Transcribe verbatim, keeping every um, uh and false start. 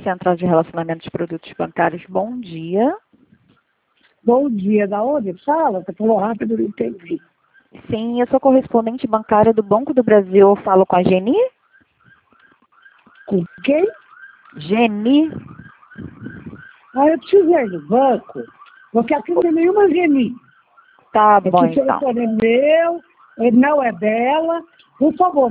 Central de Relacionamento de Produtos Bancários. Bom dia. Bom dia. Da onde fala? Você falou rápido, não entendi. Sim, eu sou correspondente bancária do Banco do Brasil. Eu falo com a Geni? Com quem? Geni? Ah, eu preciso ir no banco, porque aqui não tem nenhuma Geni. Tá bom, Aqui o então. telefone é meu, não é dela. Por favor,